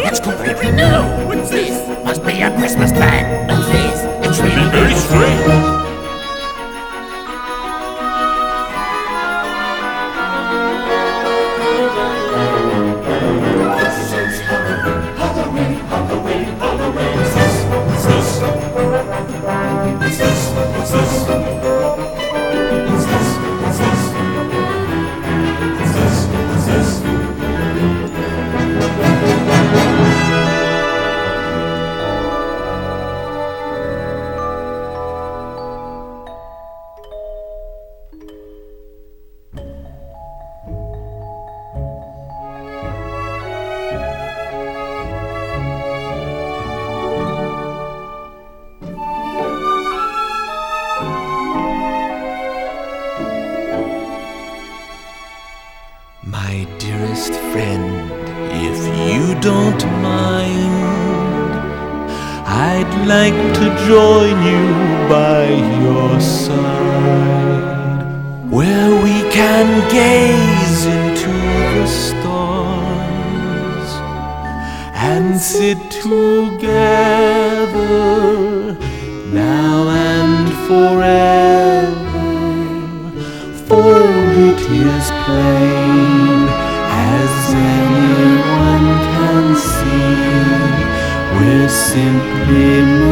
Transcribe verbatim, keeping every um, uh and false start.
It's completely new. What's this? Must be a Christmas bag. What's this? It's really very strange. My dearest friend, if you don't mind, I'd like to join you by your side, where we can gaze into the stars and sit together now and forever. For it is plain, as anyone can see, we're simply